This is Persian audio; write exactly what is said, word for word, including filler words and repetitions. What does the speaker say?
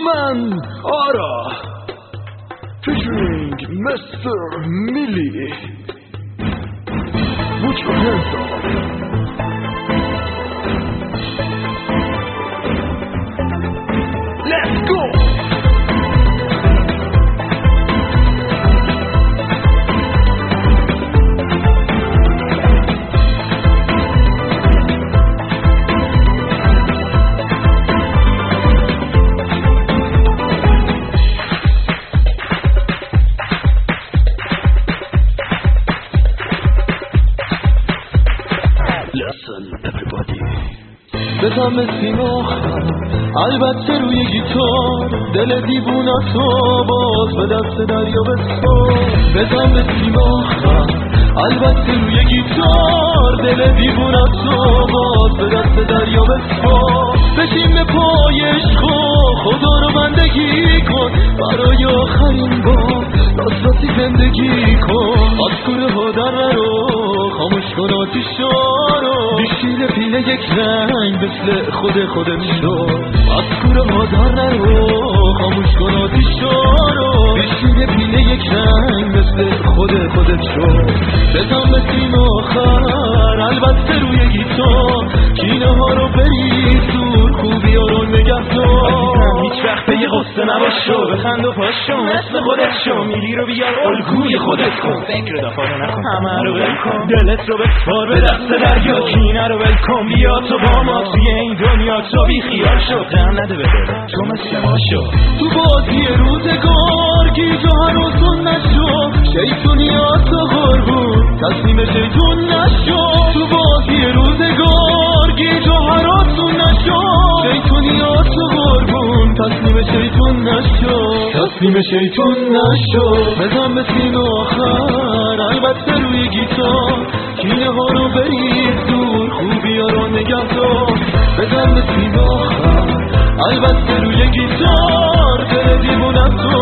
من آرا featuring Mister Millie. Put your hands up. Let's go. Listen everybody. بزن به سیماخم البته روی گیتار دل دیوونتو باز به دست دریا بسپار. بزن به سیماخم البته روی گیتار دل دیوونتو باز به دست دریا بسپار. بشین به پای عشقا خدا رو بندگی کن برای آخرین بار راست زندگی کن. از کوره ها در نرو خاموش کن آتیشا رو بیشیل پیله یک رنگ مثل خود خودت شو. از کوره ها در نرو خاموش کن آتیشا رو بیشیل پیله یک رنگ مثل خود خودت شو. بزن به سیم آخر البته روی گیتار کینه ها رو بریز دور خوبی ها رو نگه دار. هیچ وقت به یه قصه نباشو بخند و پاشو مثل خودت شو. میلی رو بیار الگوی خودت کن فکر دفعه رو نکن همه رو ول کن. دلت رو بسپار به دست دریا کینه رو ول کن. بیا تو با ما توی این دنیا تو بی خیال شو. غم نده به دلت تو مثل ما شو. تو بازی روزگار گیج و هنوزون نشو. شیطونیات و قربون تصمیم شیطون نشو. تو بازی روزگار گیج و هنوزون نشو. شیطونیات و قربون تصمیم شیطون نشو. تصمیم شیطون نشو. بزن به سیم آخر البته روی گیتار کینه ها رو بریز دور خوبی ها رو نگه دار. بزن به سیم آخر البته روی گیتار دل دیوونت رو